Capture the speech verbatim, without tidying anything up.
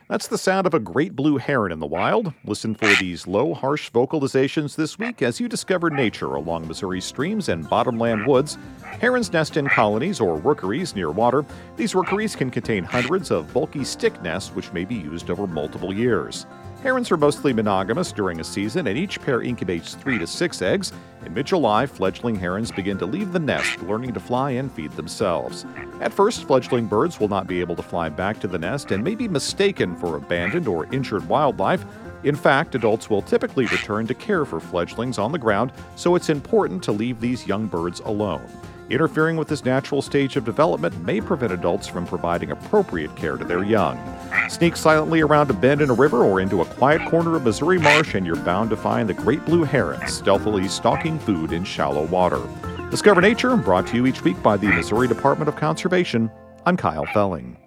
That's the sound of a great blue heron in the wild. Listen for these low, harsh vocalizations this week as you discover nature along Missouri streams and bottomland woods. Herons nest in colonies or rookeries near water. These rookeries can contain hundreds of bulky stick nests which may be used over multiple years. Herons are mostly monogamous during a season, and each pair incubates three to six eggs. In mid-July, fledgling herons begin to leave the nest, learning to fly and feed themselves. At first, fledgling birds will not be able to fly back to the nest and may be mistaken for abandoned or injured wildlife. In fact, adults will typically return to care for fledglings on the ground, so it's important to leave these young birds alone. Interfering with this natural stage of development may prevent adults from providing appropriate care to their young. Sneak silently around a bend in a river or into a quiet corner of Missouri marsh, and you're bound to find the great blue heron stealthily stalking food in shallow water. Discover Nature, brought to you each week by the Missouri Department of Conservation. I'm Kyle Felling.